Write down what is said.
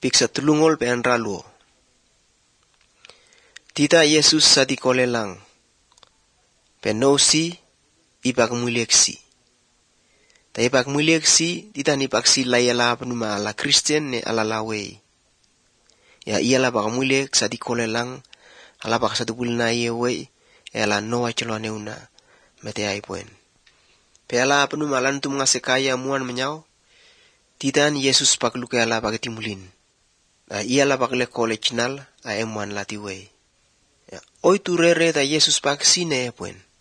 piksa tulungol pe anra luo. Tita Yesus sadi kolelang. Pe no si ipak mulieksi. Ta ipak mulieksi tita ni paksi layala penuma ala Kristen ne ala lawei. Ya iala pak muliek sadi kolelang ala pak satu bulna yewe ala noa celone una mete ai poen. Pe ala penuma lantum ngasekaya muan menyau. Titan Yesus pak luke ala pak timulin. Iala pak le college nal a emuan latiwe. Oi tu rere ta Yesus pak sine poen.